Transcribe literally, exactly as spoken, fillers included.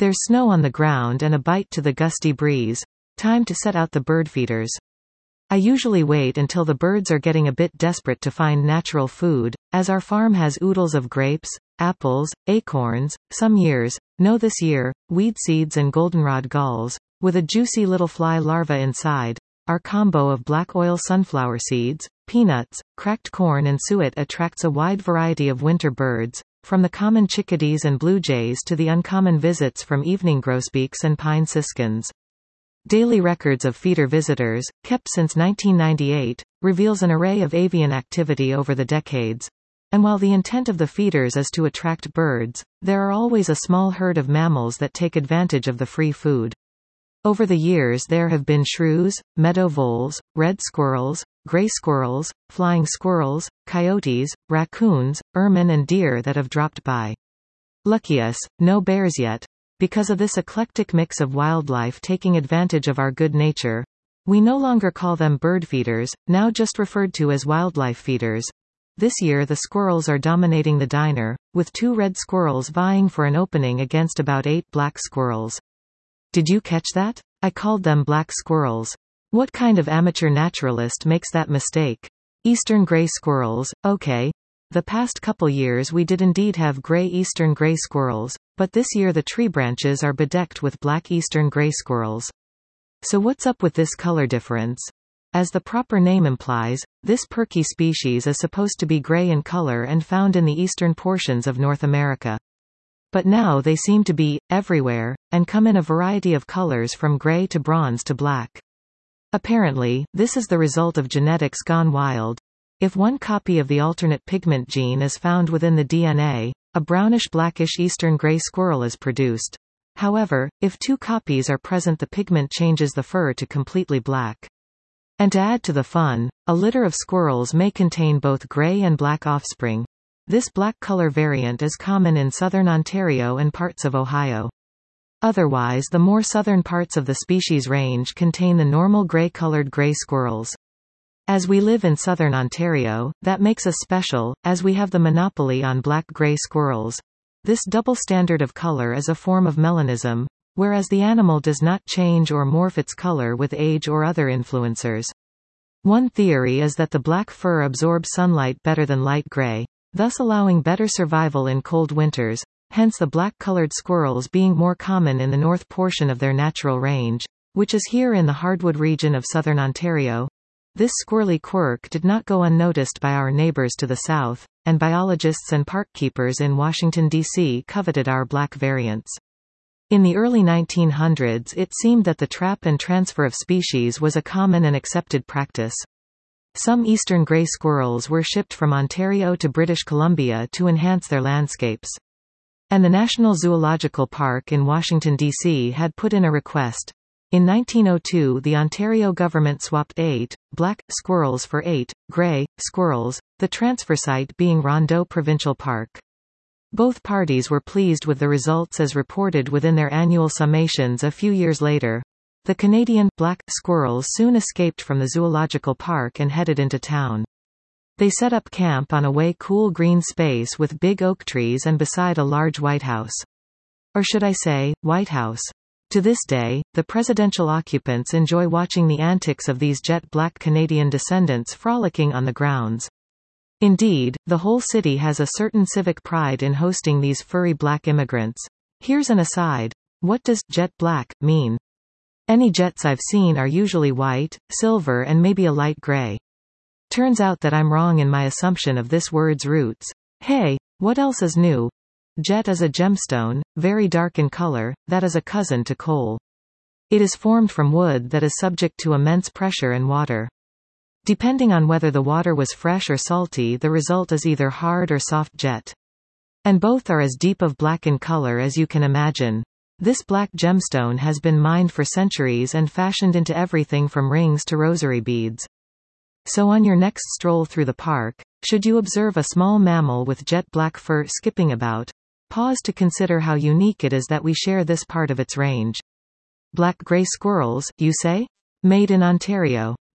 There's snow on the ground and a bite to the gusty breeze. Time to set out the bird feeders. I usually wait until the birds are getting a bit desperate to find natural food, as our farm has oodles of grapes, apples, acorns, some years, no this year, weed seeds and goldenrod galls, with a juicy little fly larva inside. Our combo of black oil sunflower seeds, peanuts, cracked corn and suet attracts a wide variety of winter birds, from the common chickadees and blue jays to the uncommon visits from evening grosbeaks and pine siskins. Daily records of feeder visitors, kept since nineteen ninety-eight, reveals an array of avian activity over the decades. And while the intent of the feeders is to attract birds, there are always a small herd of mammals that take advantage of the free food. Over the years there have been shrews, meadow voles, red squirrels, gray squirrels, flying squirrels, coyotes, raccoons, ermine and deer that have dropped by. Lucky us, no bears yet. Because of this eclectic mix of wildlife taking advantage of our good nature, we no longer call them bird feeders, now just referred to as wildlife feeders. This year the squirrels are dominating the diner, with two red squirrels vying for an opening against about eight black squirrels. Did you catch that? I called them black squirrels. What kind of amateur naturalist makes that mistake? Eastern gray squirrels, okay. The past couple years we did indeed have gray eastern gray squirrels, but this year the tree branches are bedecked with black eastern gray squirrels. So what's up with this color difference? As the proper name implies, this perky species is supposed to be gray in color and found in the eastern portions of North America. But now they seem to be everywhere, and come in a variety of colors from gray to bronze to black. Apparently, this is the result of genetics gone wild. If one copy of the alternate pigment gene is found within the D N A, a brownish-blackish eastern gray squirrel is produced. However, if two copies are present, the pigment changes the fur to completely black. And to add to the fun, a litter of squirrels may contain both gray and black offspring. This black color variant is common in southern Ontario and parts of Ohio. Otherwise, the more southern parts of the species range contain the normal gray-colored gray squirrels. As we live in southern Ontario, that makes us special, as we have the monopoly on black-gray squirrels. This double standard of color is a form of melanism, whereas the animal does not change or morph its color with age or other influencers. One theory is that the black fur absorbs sunlight better than light gray, thus allowing better survival in cold winters, hence the black-colored squirrels being more common in the north portion of their natural range, which is here in the hardwood region of southern Ontario. This squirrely quirk did not go unnoticed by our neighbors to the south, and biologists and park keepers in Washington, D C coveted our black variants. In the early nineteen hundreds it seemed that the trap and transfer of species was a common and accepted practice. Some eastern gray squirrels were shipped from Ontario to British Columbia to enhance their landscapes. And the National Zoological Park in Washington, D C had put in a request. In nineteen oh two the Ontario government swapped eight black squirrels for eight gray squirrels, the transfer site being Rondeau Provincial Park. Both parties were pleased with the results as reported within their annual summations a few years later. The Canadian black squirrels soon escaped from the zoological park and headed into town. They set up camp on a way cool green space with big oak trees and beside a large White House. Or should I say, White House. To this day, the presidential occupants enjoy watching the antics of these jet-black Canadian descendants frolicking on the grounds. Indeed, the whole city has a certain civic pride in hosting these furry black immigrants. Here's an aside. What does jet black mean? Any jets I've seen are usually white, silver and maybe a light gray. Turns out that I'm wrong in my assumption of this word's roots. Hey, what else is new? Jet is a gemstone, very dark in color, that is a cousin to coal. It is formed from wood that is subject to immense pressure and water. Depending on whether the water was fresh or salty, the result is either hard or soft jet. And both are as deep of black in color as you can imagine. This black gemstone has been mined for centuries and fashioned into everything from rings to rosary beads. So on your next stroll through the park, should you observe a small mammal with jet black fur skipping about, pause to consider how unique it is that we share this part of its range. Black-gray squirrels, you say? Made in Ontario.